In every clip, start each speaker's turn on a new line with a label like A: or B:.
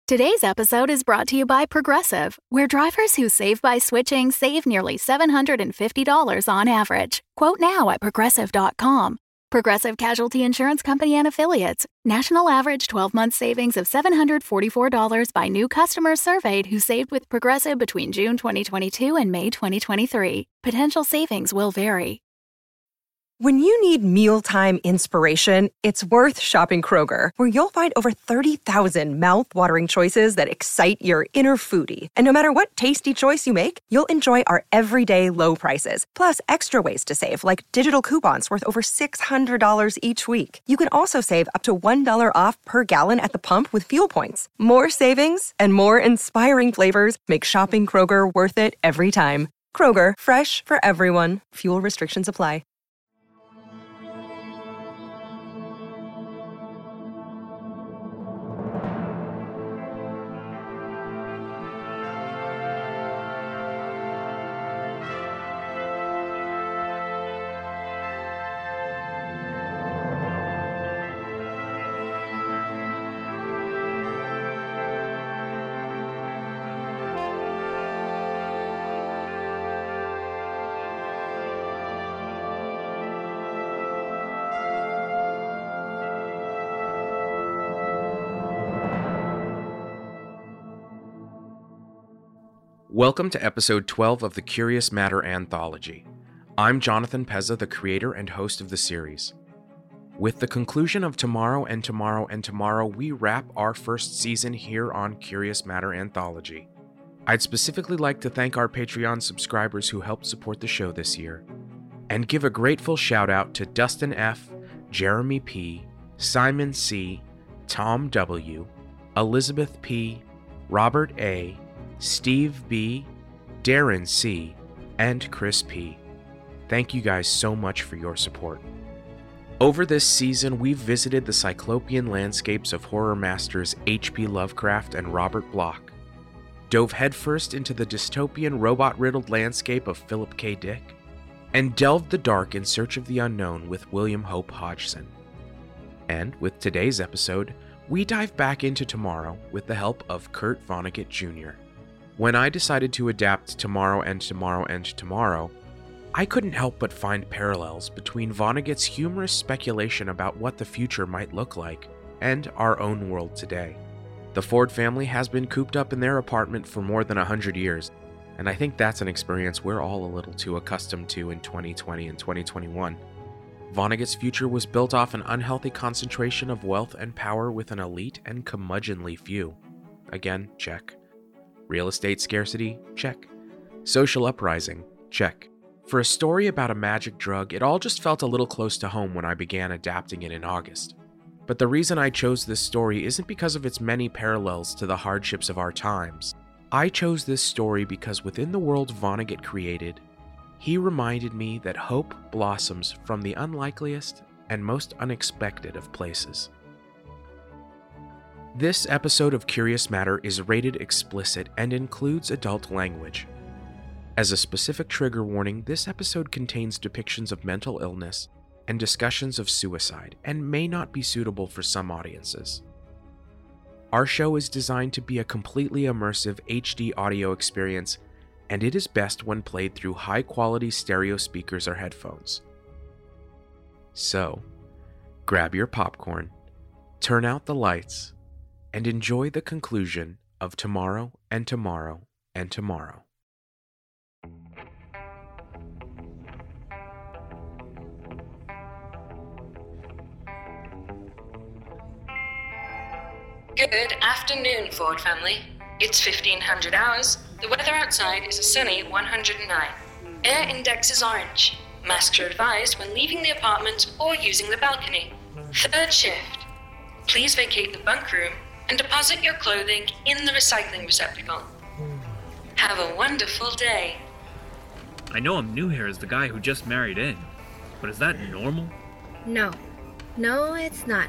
A: Today's episode is brought to you by Progressive, where drivers who save by switching save nearly $750 on average. Quote now at Progressive.com. Progressive Casualty Insurance Company and Affiliates. National average 12-month savings of $744 by new customers surveyed who saved with Progressive between June 2022 and May 2023. Potential savings will vary.
B: When you need mealtime inspiration, it's worth shopping Kroger, where you'll find over 30,000 mouth-watering choices that excite your inner foodie. And no matter what tasty choice you make, you'll enjoy our everyday low prices, plus extra ways to save, like digital coupons worth over $600 each week. You can also save up to $1 off per gallon at the pump with fuel points. More savings and more inspiring flavors make shopping Kroger worth it every time. Kroger, fresh for everyone. Fuel restrictions apply.
C: Welcome to episode 12 of the Curious Matter Anthology. I'm Jonathan Pezza, the creator and host of the series. With the conclusion of Tomorrow and Tomorrow and Tomorrow, we wrap our first season here on Curious Matter Anthology. I'd specifically like to thank our Patreon subscribers who helped support the show this year, and give a grateful shout out to Dustin F., Jeremy P., Simon C., Tom W., Elizabeth P., Robert A., Steve B., Darren C., and Chris P. Thank you guys so much for your support. Over this season, we've visited the cyclopean landscapes of horror masters H.P. Lovecraft and Robert Bloch, dove headfirst into the dystopian robot-riddled landscape of Philip K. Dick, and delved the dark in search of the unknown with William Hope Hodgson. And with today's episode, we dive back into Tomorrow with the help of Kurt Vonnegut Jr. When I decided to adapt Tomorrow and Tomorrow and Tomorrow, I couldn't help but find parallels between Vonnegut's humorous speculation about what the future might look like and our own world today. The Ford family has been cooped up in their apartment for more than 100 years, and I think that's an experience we're all a little too accustomed to in 2020 and 2021. Vonnegut's future was built off an unhealthy concentration of wealth and power with an elite and curmudgeonly few. Again, check. Real estate scarcity? Check. Social uprising? Check. For a story about a magic drug, it all just felt a little close to home when I began adapting it in August. But the reason I chose this story isn't because of its many parallels to the hardships of our times. I chose this story because within the world Vonnegut created, he reminded me that hope blossoms from the unlikeliest and most unexpected of places. This episode of Curious Matter is rated explicit and includes adult language. As a specific trigger warning, this episode contains depictions of mental illness and discussions of suicide and may not be suitable for some audiences. Our show is designed to be a completely immersive HD audio experience, and it is best when played through high-quality stereo speakers or headphones. So, grab your popcorn, turn out the lights, and enjoy the conclusion of Tomorrow and Tomorrow and Tomorrow.
D: Good afternoon, Ford family. It's 1500 hours. The weather outside is a sunny 109. Air index is orange. Masks are advised when leaving the apartment or using the balcony. Third shift. Please vacate the bunk room and deposit your clothing in the recycling receptacle. Have a wonderful day.
E: I know I'm new here as the guy who just married in, but is that normal?
F: No, it's not.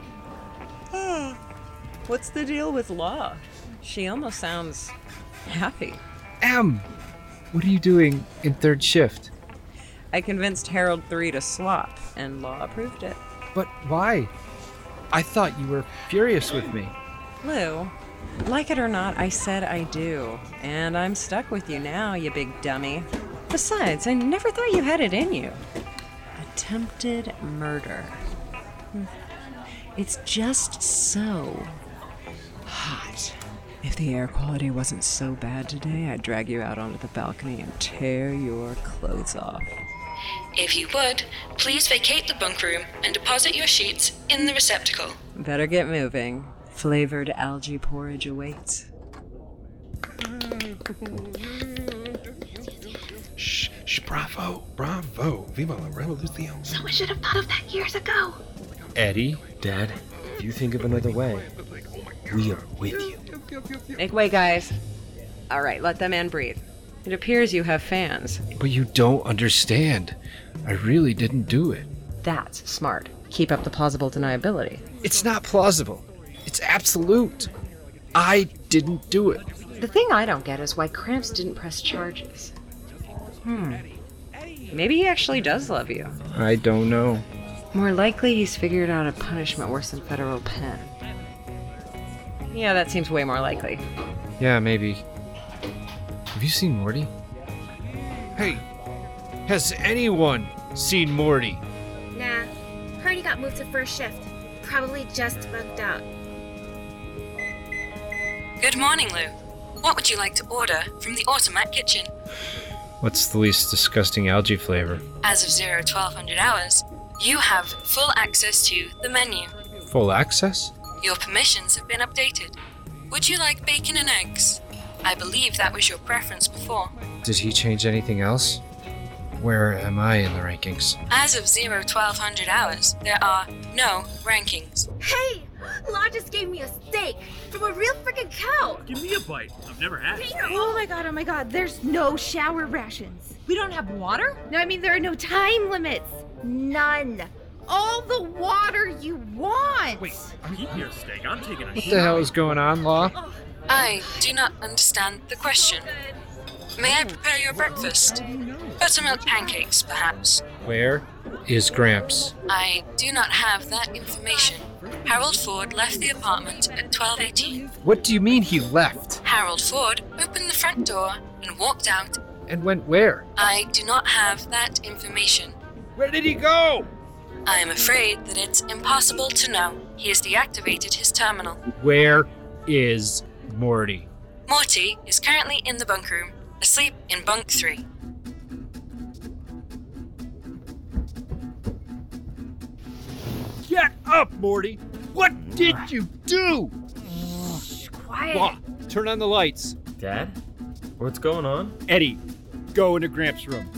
G: What's the deal with Law? She almost sounds happy.
H: Em! What are you doing in third shift?
G: I convinced Harold III to swap, and Law approved it.
H: But why? I thought you were furious with me.
G: Lou, Like it or not, I said I do. And I'm stuck with you now, you big dummy. Besides, I never thought you had it in you. Attempted murder. It's just so hot. If the air quality wasn't so bad today, I'd drag you out onto the balcony and tear your clothes off.
D: If you would, please vacate the bunk room and deposit your sheets in the receptacle.
G: Better get moving. Flavored algae porridge awaits.
I: Shh, bravo. Viva la revolución.
F: Someone should have thought of that years ago.
I: Eddie?
J: Dad, if you think of another way, we are with you.
G: Make way, guys. All right, let the man breathe. It appears you have fans.
H: But you don't understand. I really didn't do it.
G: That's smart. Keep up the plausible deniability.
H: It's not plausible. It's absolute. I didn't do it.
G: The thing I don't get is why Cramps didn't press charges. Maybe he actually does love you.
H: I don't know.
G: More likely he's figured out a punishment worse than federal pen. Yeah, that seems way more likely.
H: Yeah, maybe. Have you seen Morty? Hey, has anyone seen Morty?
F: Nah, heard he got moved to first shift. Probably just bugged out.
D: Good morning, Lou. What would you like to order from the Automat kitchen?
H: What's the least disgusting algae flavor?
D: As of 1200 hours, you have full access to the menu.
H: Full access?
D: Your permissions have been updated. Would you like bacon and eggs? I believe that was your preference before.
H: Did he change anything else? Where am I in the rankings?
D: As of 1200 hours, there are no rankings.
F: Hey! Law just gave me a steak from a real freaking cow!
E: Give me a bite. I've never had it.
F: Oh my god, there's no shower rations.
K: We don't have water?
F: No, I mean there are no time limits. None. All the water you want!
E: Wait, keep your steak. I'm taking a
H: What the hell is going on, Law?
D: I do not understand the question. May I prepare your breakfast? Buttermilk pancakes, perhaps.
H: Where is Gramps?
D: I do not have that information. Harold Ford left the apartment at 12:18.
H: What do you mean he left?
D: Harold Ford opened the front door and walked out.
H: And went where?
D: I do not have that information.
H: Where did he go?
D: I am afraid that it's impossible to know. He has deactivated his terminal.
H: Where is Morty?
D: Morty is currently in the bunk room, asleep in bunk 3.
H: Get up, Morty! What did you do?
F: Quiet.
H: Law, turn on the lights.
J: Dad? What's going on?
H: Eddie, go into Gramps' room.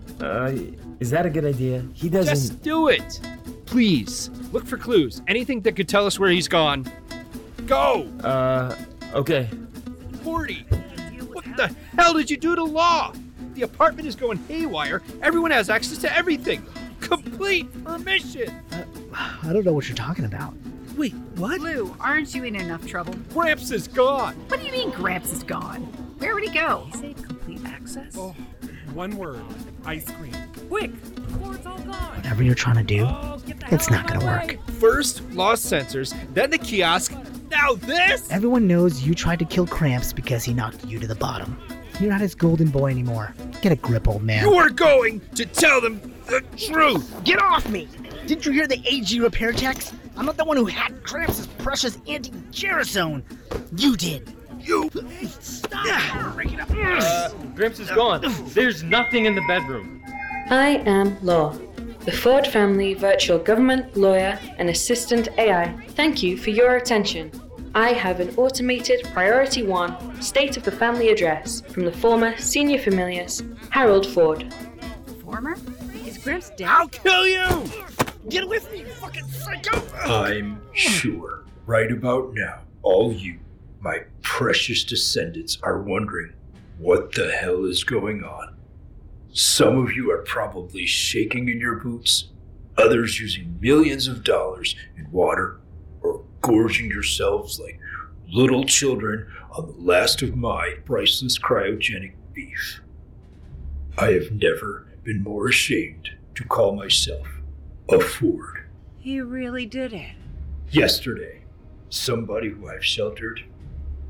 J: Is that a good idea? He doesn't...
H: Just do it! Please, look for clues. Anything that could tell us where he's gone. Go!
J: Okay.
H: Morty, what the hell did you do to Law? The apartment is going haywire. Everyone has access to everything. Complete permission.
L: I don't know what you're talking about.
H: Wait, what?
K: Lou, aren't you in enough trouble?
H: Gramps is gone.
K: What do you mean Gramps is gone? Where would he go?
G: He said complete access?
I: Oh, one word. Ice cream.
K: Quick! Ford's all gone!
L: Whatever you're trying to do, it's not gonna work.
H: First, Law sensors, then the kiosk, now this?
L: Everyone knows you tried to kill Cramps because he knocked you to the bottom. You're not his golden boy anymore. Get a grip, old man.
H: You are going to tell them the truth!
L: Get off me! Didn't you hear the AG repair techs? I'm not the one who hacked Cramps' precious anti-gerasone. You did.
H: You...
L: Stop!
J: Gramps is gone. There's nothing in the bedroom.
D: I am Law, the Ford family virtual government lawyer and assistant AI. Thank you for your attention. I have an automated Priority 1 state of the family address from the former senior familius, Harold Ford.
K: Former? Is Gramps dead?
H: I'll kill you! Get with me, you fucking psycho!
M: I'm sure right about now, all you, my precious descendants, are wondering what the hell is going on. Some of you are probably shaking in your boots, others using millions of dollars in water, or gorging yourselves like little children on the last of my priceless cryogenic beef. I have never been more ashamed to call myself a Ford.
G: He really did it.
M: Yesterday, somebody who I've sheltered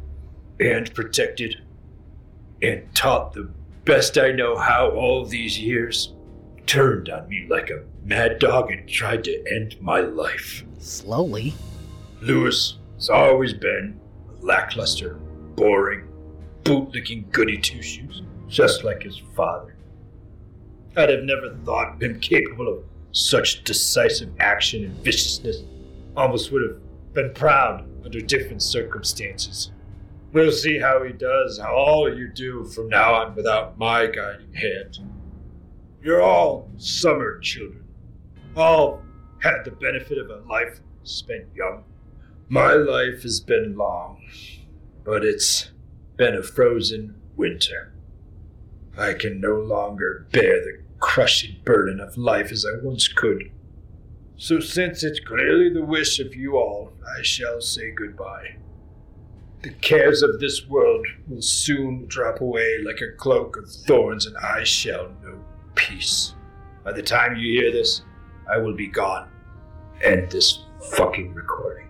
M: and protected and taught the best I know how all these years, turned on me like a mad dog and tried to end my life.
L: Slowly?
M: Lewis has always been a lackluster, boring, bootlicking goody two-shoes, just like his father. I'd have never thought him capable of such decisive action and viciousness. Almost would have been proud under different circumstances. We'll see how he does, how all you do from now on without my guiding hand. You're all summer children. All had the benefit of a life spent young. My life has been long, but it's been a frozen winter. I can no longer bear the crushing burden of life as I once could. So since it's clearly the wish of you all, I shall say goodbye. The cares of this world will soon drop away like a cloak of thorns, and I shall know peace. By the time you hear this, I will be gone. End this fucking recording.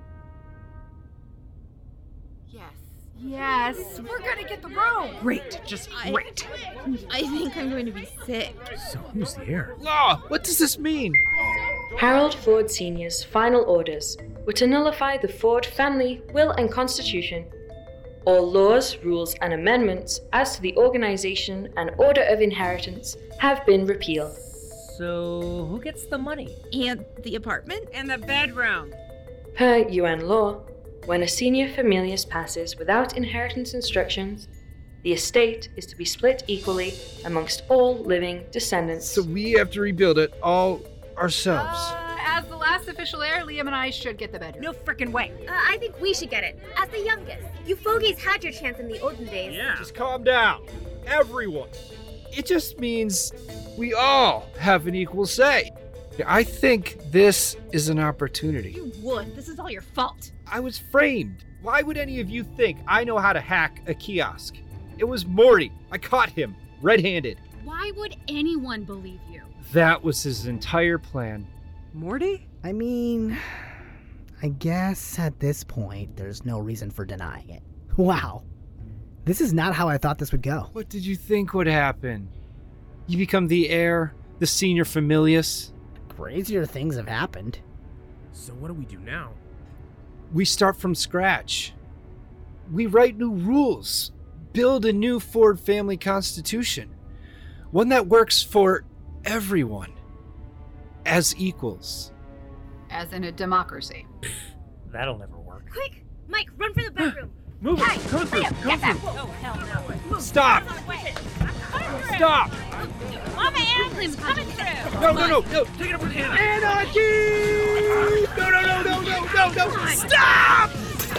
K: Yes, we're gonna get the room.
L: Great, just great.
F: I think I'm going to be sick.
H: So who's the heir? Law, what does this mean?
D: Harold Ford Sr.'s final orders were to nullify the Ford family will and constitution. All laws, rules, and amendments as to the organization and order of inheritance have been repealed.
N: So who gets the money?
F: And the apartment?
G: And the bedroom.
D: Per UN law, when a senior familius passes without inheritance instructions, the estate is to be split equally amongst all living descendants.
H: So we have to rebuild it all ourselves.
K: As the last official heir, Liam and I should get the bedroom.
L: No frickin' way.
F: I think we should get it, as the youngest. You fogies had your chance in the olden days.
H: Yeah. Just calm down. Everyone. It just means we all have an equal say. I think this is an opportunity.
K: You would. This is all your fault.
H: I was framed. Why would any of you think I know how to hack a kiosk? It was Morty. I caught him, red-handed.
K: Why would anyone believe you?
H: That was his entire plan.
G: Morty?
L: I mean, I guess at this point, there's no reason for denying it. Wow. This is not how I thought this would go.
H: What did you think would happen? You become the heir, the senior familius?
L: Crazier things have happened.
I: So what do we do now?
H: We start from scratch. We write new rules, build a new Ford family constitution, one that works for everyone, as equals.
K: As in a democracy.
N: That'll never work.
F: Quick, Mike, run for the bedroom.
H: Move it!
F: Hey,
H: Come through!
F: Liam,
H: Come
F: get
H: through!
F: that.
K: Oh, hell no.
H: Stop! Stop!
K: Mama Anthony's coming through.
H: No! Take it up with Hannah! Anarchy! No! Stop!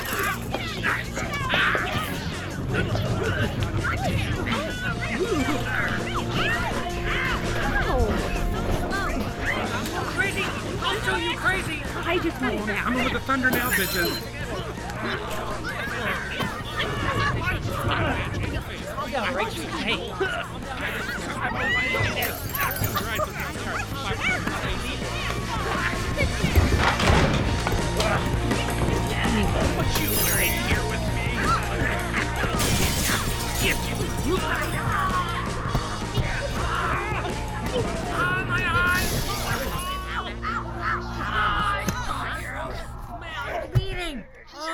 I: Crazy! I'll show you crazy!
K: I just want to
I: I'm over the thunder now, bitches!
N: Yeah, right. Hey.
I: But you were in here with me! My eyes!
K: bleeding.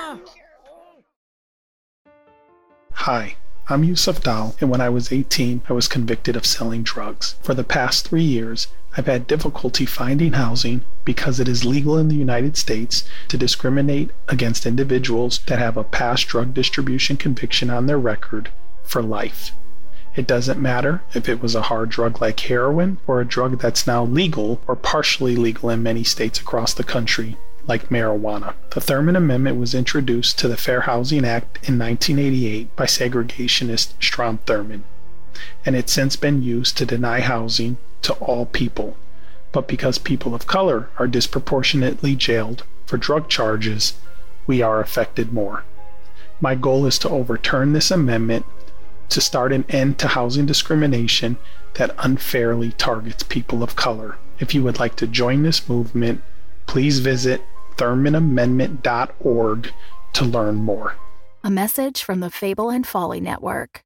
O: Hi, I'm Yusuf Dal, and when I was 18, I was convicted of selling drugs. For the past 3 years, I've had difficulty finding housing because it is legal in the United States to discriminate against individuals that have a past drug distribution conviction on their record for life. It doesn't matter if it was a hard drug like heroin or a drug that's now legal or partially legal in many states across the country, like marijuana. The Thurman Amendment was introduced to the Fair Housing Act in 1988 by segregationist Strom Thurmond, and it's since been used to deny housing to all people. But because people of color are disproportionately jailed for drug charges, we are affected more. My goal is to overturn this amendment to start an end to housing discrimination that unfairly targets people of color. If you would like to join this movement, please visit ThurmanAmendment.org to learn more.
A: A message from the Fable and Folly Network.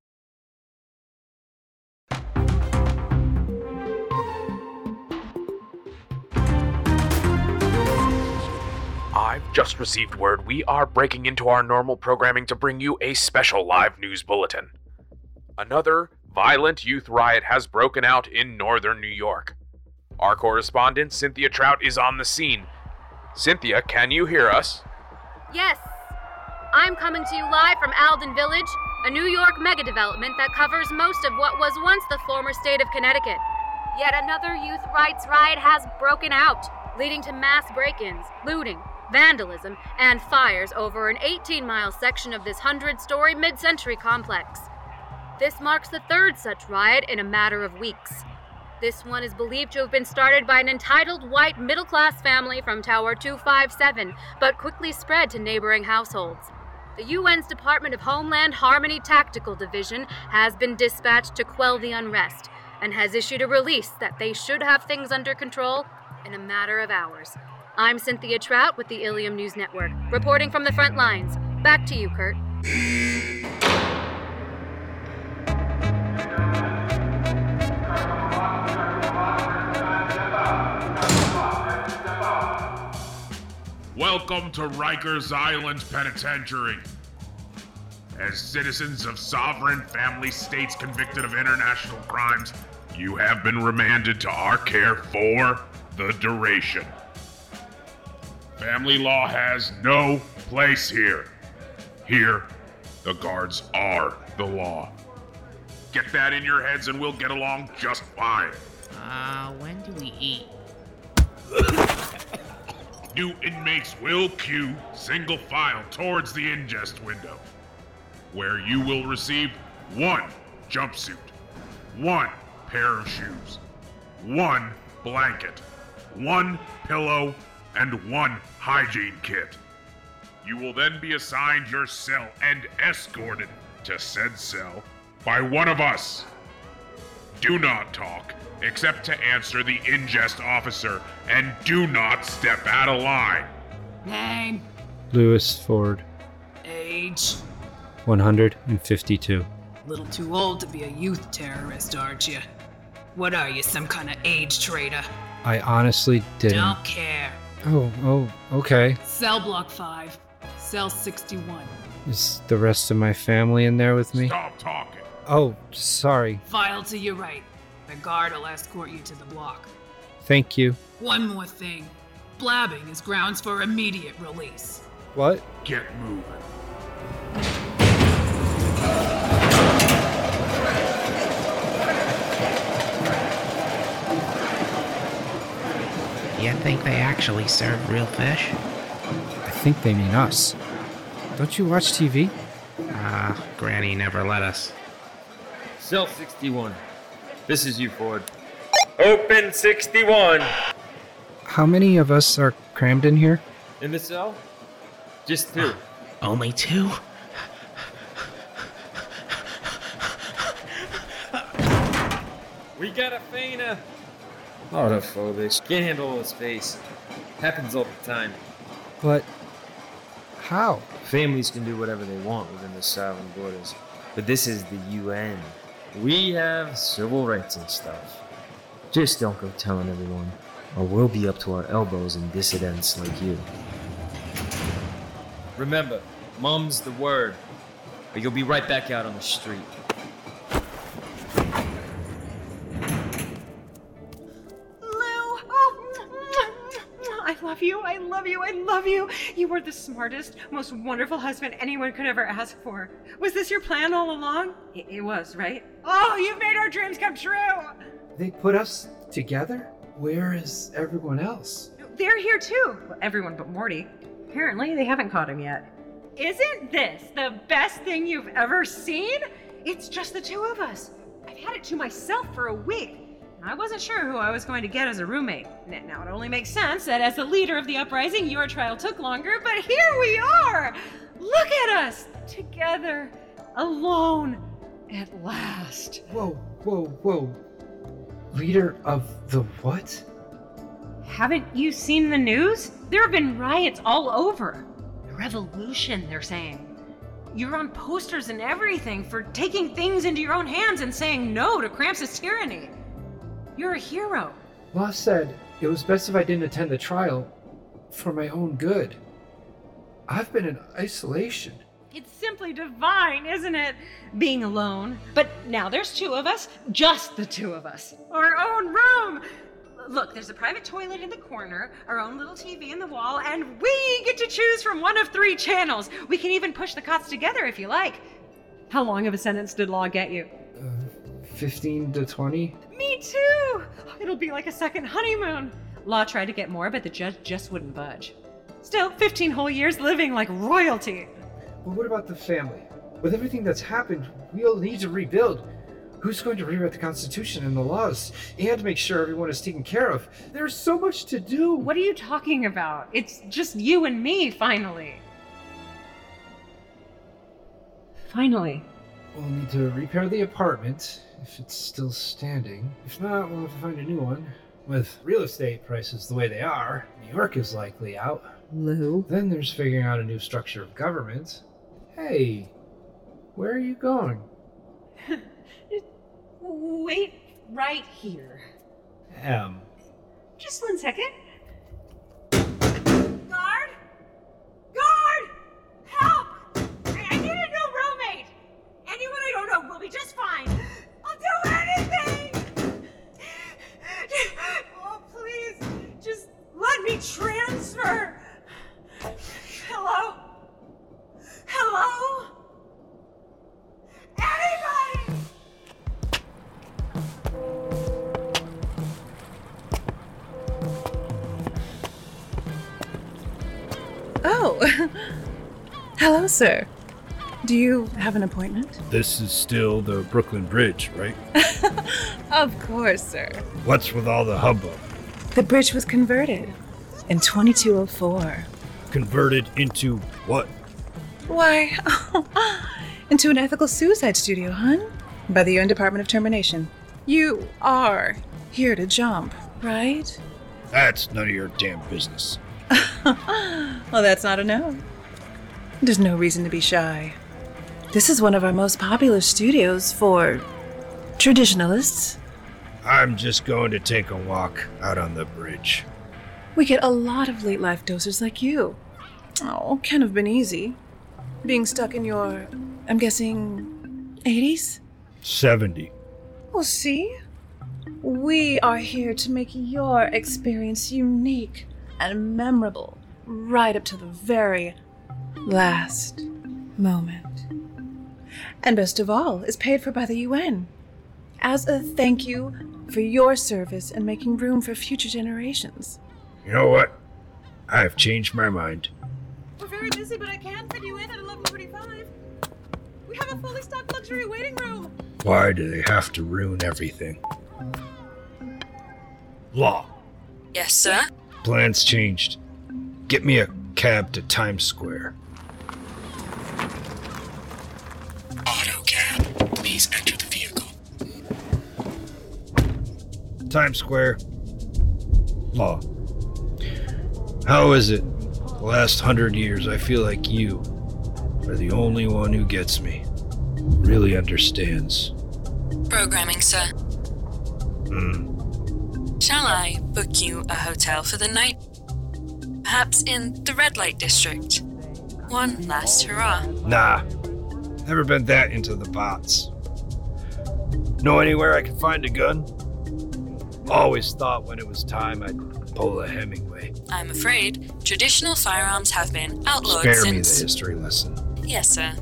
C: I've just received word we are breaking into our normal programming to bring you a special live news bulletin. Another violent youth riot has broken out in northern New York. Our correspondent, Cynthia Trout, is on the scene. Cynthia, can you hear us?
P: Yes. I'm coming to you live from Alden Village, a New York megadevelopment that covers most of what was once the former state of Connecticut. Yet another youth rights riot has broken out, leading to mass break-ins, looting, vandalism, and fires over an 18-mile section of this 100-story mid-century complex. This marks the third such riot in a matter of weeks. This one is believed to have been started by an entitled white middle-class family from Tower 257, but quickly spread to neighboring households. The UN's Department of Homeland Harmony Tactical Division has been dispatched to quell the unrest and has issued a release that they should have things under control in a matter of hours. I'm Cynthia Trout with the Ilium News Network, reporting from the front lines. Back to you, Kurt.
Q: Welcome to Rikers Island Penitentiary. As citizens of sovereign family states convicted of international crimes, you have been remanded to our care for the duration. Family law has no place here. Here, the guards are the law. Get that in your heads and we'll get along just fine.
R: When do we eat?
Q: New inmates will queue single file towards the ingest window, where you will receive 1 jumpsuit, 1 pair of shoes, 1 blanket, 1 pillow, and 1 hygiene kit. You will then be assigned your cell and escorted to said cell by one of us. Do not talk, except to answer the ingest officer, and do not step out of line.
R: Name?
H: Lewis Ford.
R: Age?
H: 152.
R: Little too old to be a youth terrorist, aren't you? What are you, some kind of age traitor?
H: I honestly didn't.
R: Don't care.
H: Oh, okay.
R: Cell block 5. Cell 61.
H: Is the rest of my family in there with me?
Q: Stop talking.
H: Oh, sorry.
R: File to your right. The guard will escort you to the block.
H: Thank you.
R: One more thing. Blabbing is grounds for immediate release.
H: What?
Q: Get moving.
R: You think they actually serve real fish?
H: I think they mean us. Don't you watch TV?
R: Granny never let us.
J: Cell 61. This is you, Ford. Open 61!
H: How many of us are crammed in here?
J: In the cell? Just 2.
R: Only 2?
J: We got a faina! Autophobic. Can't handle his face. Happens all the time.
H: But how?
J: Families can do whatever they want within the sovereign borders. But this is the UN. We have civil rights and stuff. Just don't go telling everyone, or we'll be up to our elbows in dissidents like you. Remember, mum's the word, or you'll be right back out on the street.
G: I love you. You were the smartest, most wonderful husband anyone could ever ask for. Was this your plan all along? It was, right? Oh, you've made our dreams come true!
H: They put us together? Where is everyone else?
G: They're here too. Well, everyone but Morty. Apparently, they haven't caught him yet. Isn't this the best thing you've ever seen? It's just the 2 of us. I've had it to myself for a week. I wasn't sure who I was going to get as a roommate. Now, it only makes sense that as the leader of the uprising, your trial took longer, but here we are! Look at us! Together, alone, at last.
H: Whoa. Leader of the what?
G: Haven't you seen the news? There have been riots all over. A revolution, they're saying. You're on posters and everything for taking things into your own hands and saying no to Krampus' tyranny. You're a hero.
H: Law said it was best if I didn't attend the trial for my own good. I've been in isolation.
G: It's simply divine, isn't it? Being alone. But now there's two of us, just the two of us. Our own room. Look, there's a private toilet in the corner, our own little TV in the wall, and we get to choose from one of 3 channels. We can even push the cots together if you like. How long of a sentence did Law get you?
H: 15 to 20?
G: Me too! It'll be like a second honeymoon. Law tried to get more, but the judge just wouldn't budge. Still, 15 whole years living like royalty.
H: But what about the family? With everything that's happened, we'll need to rebuild. Who's going to rewrite the Constitution and the laws and make sure everyone is taken care of? There's so much to do.
G: What are you talking about? It's just you and me, finally. Finally.
H: We'll need to repair the apartment, if it's still standing. If not, we'll have to find a new one. With real estate prices the way they are, New York is likely out.
G: Lou?
H: Then there's figuring out a new structure of government. Hey, where are you going?
G: Wait right here. Just 1 second. Guard! Guard! Help! I need a new roommate! Anyone I don't know will be just fine. I'll do anything! Oh, please, just let me transfer. Hello? Hello? Anybody?
S: Oh, hello, sir. Do you have an appointment?
M: This is still the Brooklyn Bridge, right?
S: Of course, sir.
M: What's with all the hubbub?
S: The bridge was converted in 2204.
M: Converted into what?
S: Why, into an ethical suicide studio, hun? By the UN Department of Termination. You are here to jump, right?
M: That's none of your damn business.
S: Well, that's not a no. There's no reason to be shy. This is one of our most popular studios for traditionalists.
M: I'm just going to take a walk out on the bridge.
S: We get a lot of late life dosers like you. Oh, can't have been easy. Being stuck in your, I'm guessing, 80s?
M: 70.
S: Well, see? We are here to make your experience unique and memorable right up to the very last moment. And best of all, is paid for by the UN as a thank you for your service and making room for future generations.
M: You know what? I've changed my mind.
S: We're very busy, but I can fit you in at 11:45. We have a fully stocked luxury waiting room.
M: Why do they have to ruin everything? Law.
D: Yes, sir?
M: Plans changed. Get me a cab to Times Square.
Q: Auto cab. Please enter the vehicle.
M: Times Square. Law. How is it? The last 100 years, I feel like you are the only one who gets me. Really understands.
D: Programming, sir. Shall I book you a hotel for the night? Perhaps in the red light district? One last hurrah.
M: Nah. Never been that into the bots. Know anywhere I can find a gun? Always thought when it was time I'd pull a Hemingway.
D: I'm afraid traditional firearms have been outlawed
M: Spare me
D: since...
M: the history lesson.
D: Yes, sir.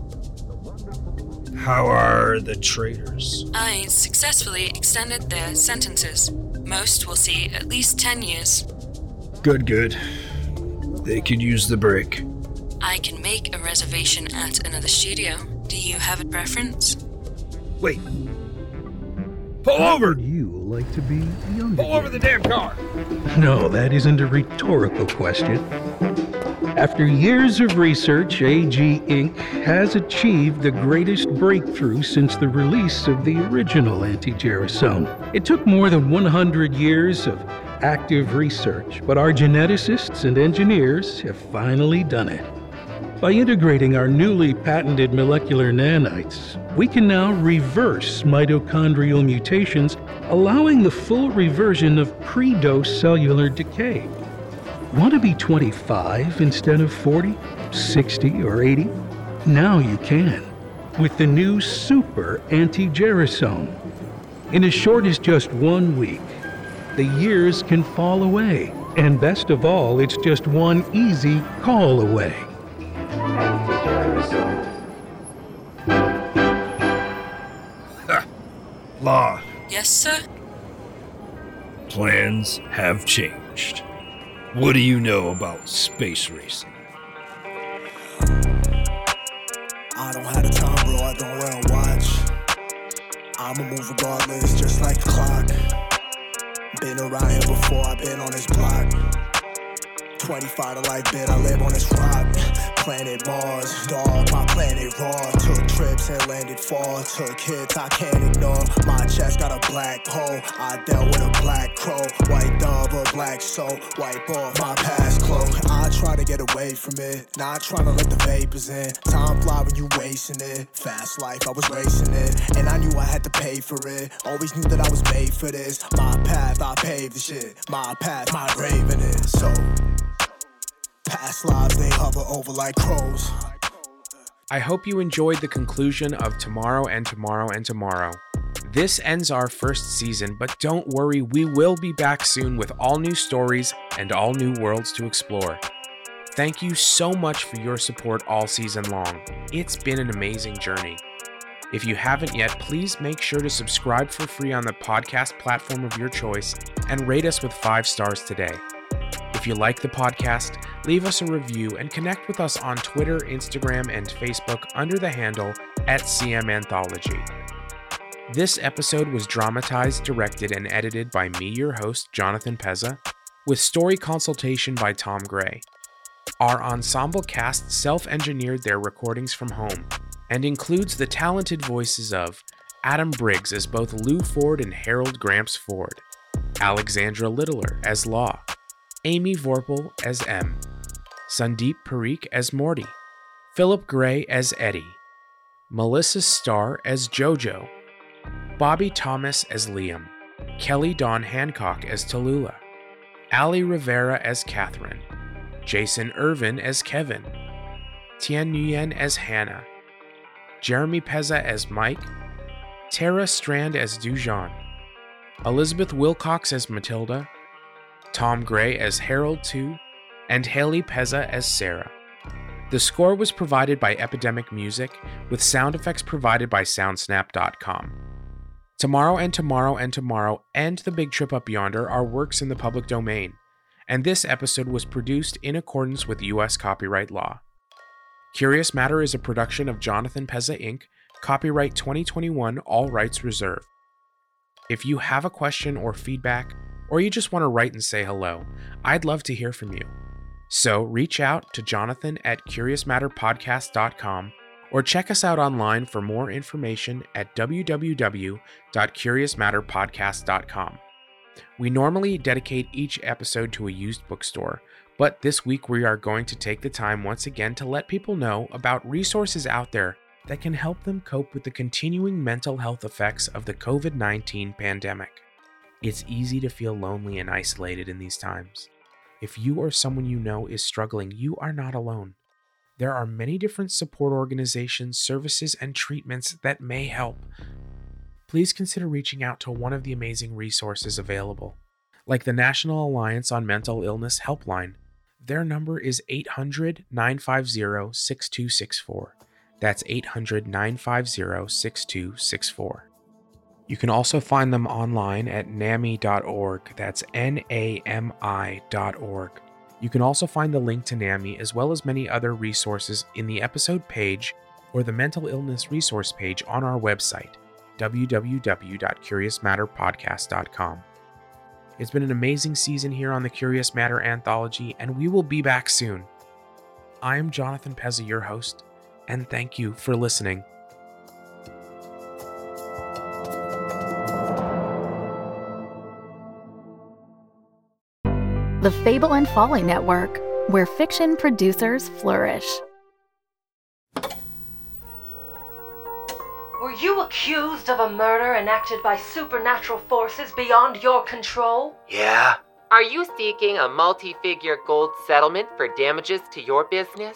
M: How are the traitors?
D: I successfully extended their sentences. Most will see at least 10 years.
M: Good. They could use the break.
D: I can make a reservation at another studio. Do you have a preference?
M: Wait. Pull over!
T: You like to be young.
M: Pull over the damn car!
T: No, that isn't a rhetorical question. After years of research, AG Inc. has achieved the greatest breakthrough since the release of the original anti-gerasone. It took more than 100 years of active research, but our geneticists and engineers have finally done it. By integrating our newly patented molecular nanites, we can now reverse mitochondrial mutations, allowing the full reversion of pre-dose cellular decay. Want to be 25 instead of 40, 60, or 80? Now you can, with the new Super Anti-Gerasone. In as short as just 1 week, the years can fall away. And best of all, it's just one easy call away.
M: Law.
D: Yes, sir?
M: Plans have changed. What do you know about space racing?
U: I don't have the time, bro. I don't wear a watch. I'ma move regardless, just like the clock. Been around here before, I've been on this block. 25 to life bit, I live on this rock. Planet Mars, dog, my planet raw. Took trips and landed far. Took hits I can't ignore. My chest got a black hole. I dealt with a black crow. White dove, a black soul. Wipe off my past clothes. I try to get away from it. Not trying to let the vapors in. Time fly when you wasting it. Fast life, I was racing it. And I knew I had to pay for it. Always knew that I was made for this. My path, I paved the shit. My path, my grave in it. So past lives, they hover over like crows.
C: I hope you enjoyed the conclusion of Tomorrow and Tomorrow and Tomorrow. This ends our first season, but don't worry, we will be back soon with all new stories and all new worlds to explore. Thank you so much for your support all season long. It's been an amazing journey. If you haven't yet, please make sure to subscribe for free on the podcast platform of your choice and rate us with 5 stars today. If you like the podcast, leave us a review and connect with us on Twitter, Instagram, and Facebook under the handle @CMAnthology. This episode was dramatized, directed, and edited by me, your host, Jonathan Pezza, with story consultation by Tom Gray. Our ensemble cast self-engineered their recordings from home and includes the talented voices of Adam Briggs as both Lou Ford and Harold Gramps Ford, Alexandra Littler as Law, Amy Vorpal as M, Sandeep Parikh as Morty, Philip Gray as Eddie, Melissa Starr as Jojo, Bobby Thomas as Liam, Kelly Dawn Hancock as Tallulah, Ali Rivera as Catherine, Jason Irvin as Kevin, Tian Nguyen as Hannah, Jeremy Pezza as Mike, Tara Strand as Dujan, Elizabeth Wilcox as Matilda, Tom Gray as Harold II, and Haley Pezza as Sarah. The score was provided by Epidemic Music, with sound effects provided by Soundsnap.com. Tomorrow and Tomorrow and Tomorrow and The Big Trip Up Yonder are works in the public domain, and this episode was produced in accordance with U.S. copyright law. Curious Matter is a production of Jonathan Pezza Inc., copyright 2021, all rights reserved. If you have a question or feedback, or you just want to write and say hello, I'd love to hear from you. So reach out to Jonathan at CuriousMatterPodcast.com or check us out online for more information at www.CuriousMatterPodcast.com. We normally dedicate each episode to a used bookstore, but this week we are going to take the time once again to let people know about resources out there that can help them cope with the continuing mental health effects of the COVID-19 pandemic. It's easy to feel lonely and isolated in these times. If you or someone you know is struggling, you are not alone. There are many different support organizations, services, and treatments that may help. Please consider reaching out to one of the amazing resources available, like the National Alliance on Mental Illness Helpline. Their number is 800-950-6264. That's 800-950-6264. You can also find them online at NAMI.org. That's NAMI.org. You can also find the link to NAMI as well as many other resources in the episode page or the mental illness resource page on our website, www.CuriousMatterPodcast.com. It's been an amazing season here on the Curious Matter Anthology, and we will be back soon. I am Jonathan Pezza, your host, and thank you for listening.
A: The Fable and Folly Network, where fiction producers flourish.
B: Were you accused of a murder enacted by supernatural forces beyond your control?
V: Yeah.
W: Are you seeking a multi-figure gold settlement for damages to your business?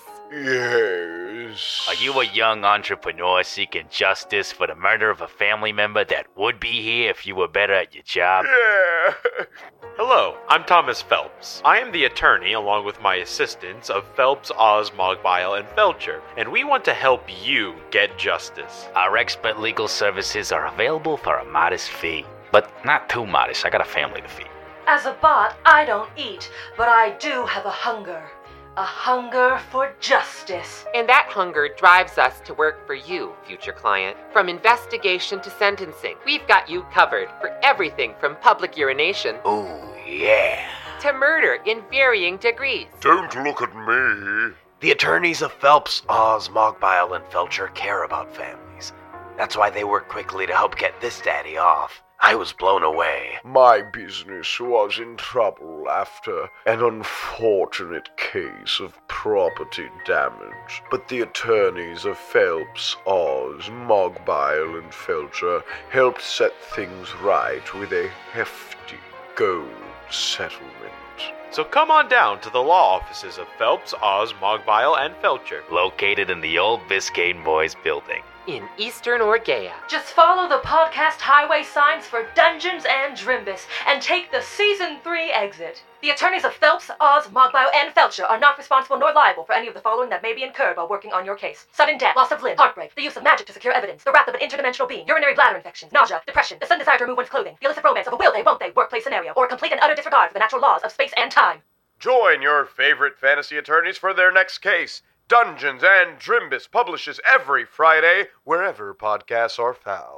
V: Yes.
X: Are you a young entrepreneur seeking justice for the murder of a family member that would be here if you were better at your job?
V: Yeah.
C: Hello, I'm Thomas Phelps. I am the attorney, along with my assistants, of Phelps, Oz, Mogbile, and Felcher, and we want to help you get justice.
X: Our expert legal services are available for a modest fee. But not too modest, I got a family to feed.
B: As a bot, I don't eat, but I do have a hunger. A hunger for justice.
W: And that hunger drives us to work for you, future client. From investigation to sentencing, we've got you covered for everything from public urination.
X: Ooh, yeah.
W: To murder in varying degrees.
V: Don't look at me.
X: The attorneys of Phelps, Oz, Mogbile, and Felcher care about families. That's why they work quickly to help get this daddy off. I was blown away.
V: My business was in trouble after an unfortunate case of property damage, but the attorneys of Phelps, Oz, Mogbile, and Felcher helped set things right with a hefty gold settlement.
C: So come on down to the law offices of Phelps, Oz, Mogbile, and Felcher.
X: Located in the old Biscayne Boys building.
W: In Eastern Orgea.
B: Just follow the podcast highway signs for Dungeons and Drimbus and take the Season 3 exit. The attorneys of Phelps, Oz, Mogbile, and Felcher are not responsible nor liable for any of the following that may be incurred while working on your case. Sudden death, loss of limb, heartbreak, the use of magic to secure evidence, the wrath of an interdimensional being, urinary bladder infections, nausea, depression, the sudden desire to remove one's clothing, the illicit romance of a will they, won't they workplace scenario, or complete and utter disregard for the natural laws of space and time.
Y: Join your favorite fantasy attorneys for their next case. Dungeons and Drimbus publishes every Friday wherever podcasts are found.